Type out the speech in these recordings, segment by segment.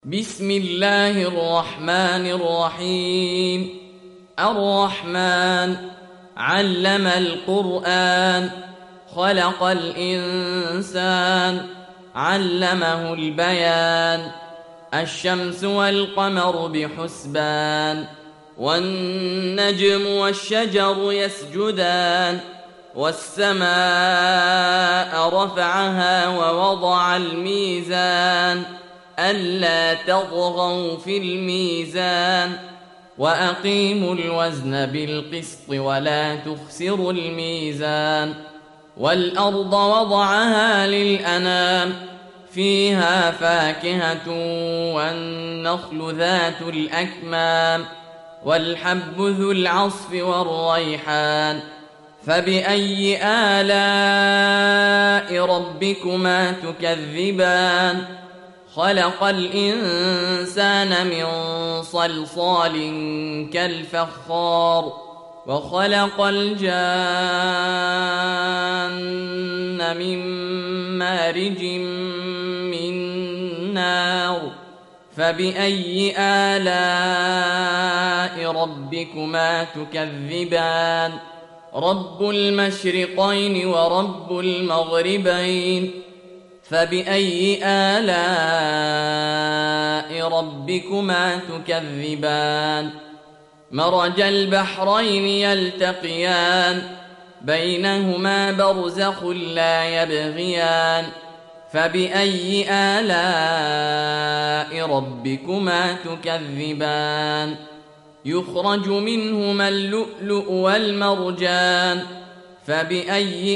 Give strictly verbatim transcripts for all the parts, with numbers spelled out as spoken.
بسم الله الرحمن الرحيم. الرحمن علم القرآن خلق الإنسان علمه البيان. الشمس والقمر بحسبان والنجم والشجر يسجدان والسماء رفعها ووضع الميزان ألا تطغوا في الميزان وأقيموا الوزن بالقسط ولا تخسروا الميزان. والأرض وضعها للأنام فيها فاكهة والنخل ذات الأكمام والحب ذو العصف والريحان. فبأي آلاء ربكما تكذبان؟ خلق الإنسان من صلصال كالفخار وخلق الجان من مارج من نار. فبأي آلاء ربكما تكذبان؟ رب المشرقين ورب المغربين. فبأي آلاء ربكما تكذبان؟ مرج البحرين يلتقيان بينهما برزخ لا يبغيان. فبأي آلاء ربكما تكذبان؟ يخرج منهما اللؤلؤ والمرجان. فبأي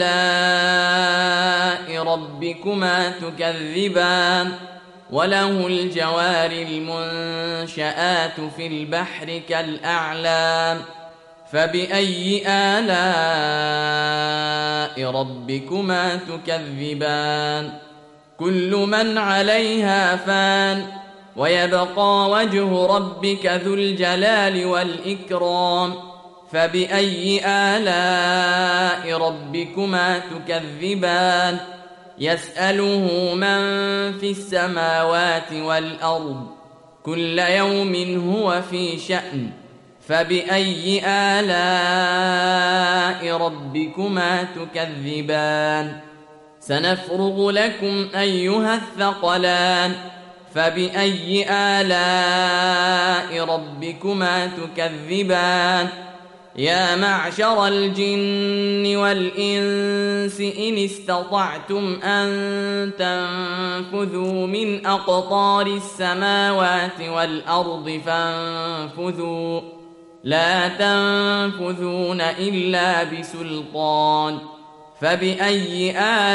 آلاء ربكما تكذبان؟ وله الجوار المنشآت في البحر كالأعلام. فبأي آلاء ربكما تكذبان؟ كل من عليها فان ويبقى وجه ربك ذو الجلال والإكرام. فبأي آلاء ربكما تكذبان؟ يسأله من في السماوات والأرض كل يوم هو في شأن. فبأي آلاء ربكما تكذبان؟ سنفرغ لكم أيها الثقلان. فبأي آلاء ربكما تكذبان؟ يا معشر الجن والإنس إن استطعتم أن تنفذوا من أقطار السماوات والأرض فانفذوا لا تنفذون إلا بسلطان. فبأي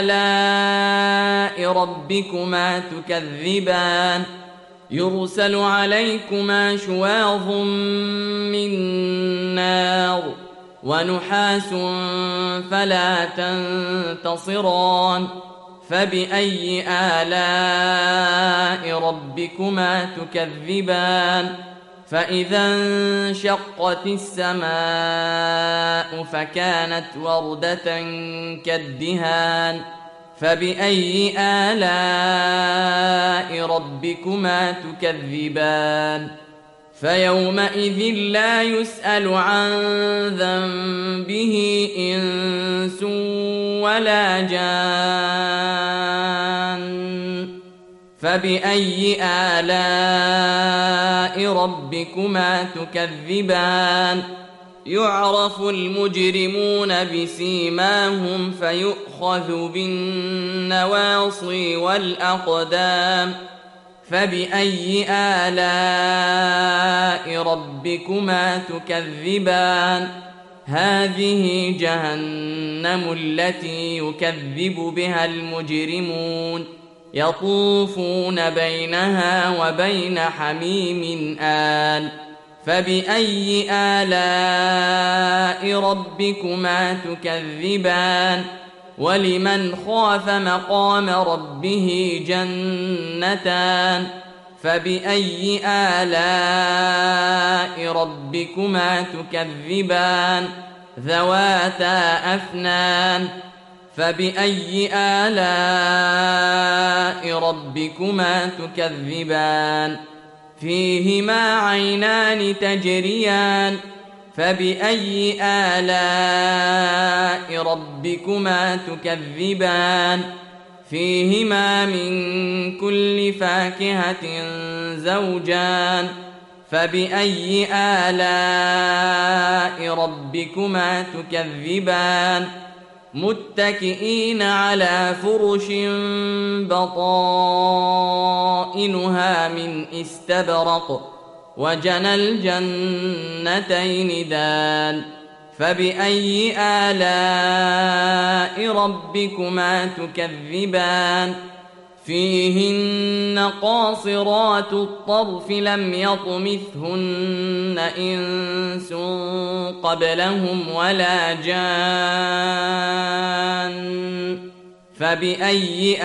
آلاء ربكما تكذبان؟ يرسل عليكما شواظ من نار ونحاس فلا تنتصران. فبأي آلاء ربكما تكذبان؟ فإذا انشقت السماء فكانت وردة كالدهان. فبأي آلاء ربكما تكذبان؟ فيومئذ لا يسأل عن ذنبه إنس ولا جان. فبأي آلاء ربكما تكذبان؟ يعرف المجرمون بسيماهم فيؤخذ بالنواصي والأقدام. فبأي آلاء ربكما تكذبان؟ هذه جهنم التي يكذب بها المجرمون يطوفون بينها وبين حميم آن. فبأي آلاء ربكما تكذبان؟ ولمن خاف مقام ربه جنتان. فبأي آلاء ربكما تكذبان؟ ذواتا أفنان. فبأي آلاء ربكما تكذبان فيهما عينان تجريان فبأي آلاء ربكما تكذبان فيهما من كل فاكهة زوجان فبأي آلاء ربكما تكذبان متكئين على فرش بطائنها من استبرق وجنى الجنتين دان فبأي آلاء ربكما تكذبان فيهن قاصرات الطرف لم يطمثهن إنس قبلهم ولا جان فبأي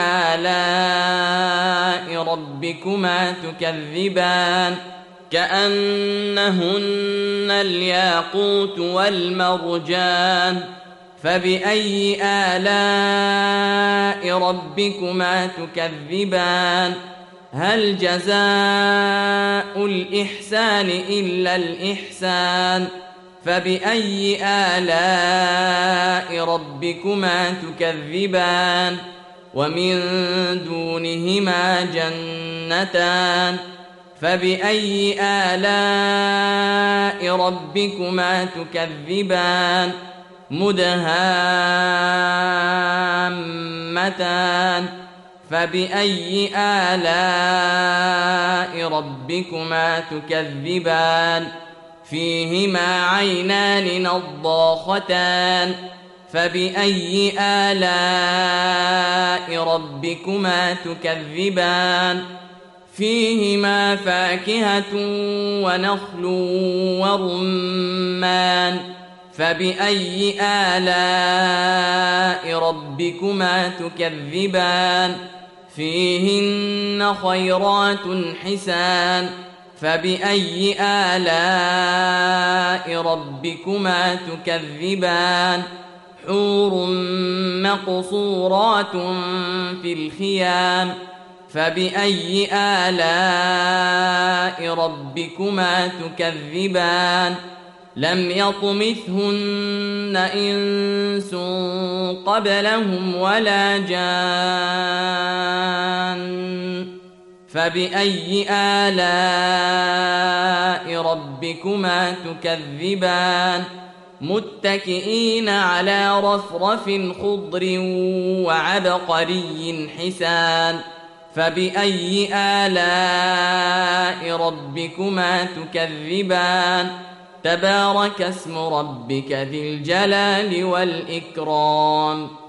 آلاء ربكما تكذبان كأنهن الياقوت والمرجان فبأي آلاء ربكما تكذبان هل جزاء الإحسان إلا الإحسان فبأي آلاء ربكما تكذبان ومن دونهما جنتان فبأي آلاء ربكما تكذبان مدهامتان فبأي آلاء ربكما تكذبان فيهما عينان نضاختان فبأي آلاء ربكما تكذبان فيهما فاكهة ونخل ورمان فبأي آلاء ربكما تكذبان فيهن خيرات حسان فبأي آلاء ربكما تكذبان حور مقصورات في الخيام فبأي آلاء ربكما تكذبان لم يطمثهن إنس قبلهم ولا جان فبأي آلاء ربكما تكذبان متكئين على رفرف خضر وعبقري حسان فبأي آلاء ربكما تكذبان تبارك اسم ربك ذي الجلال والإكرام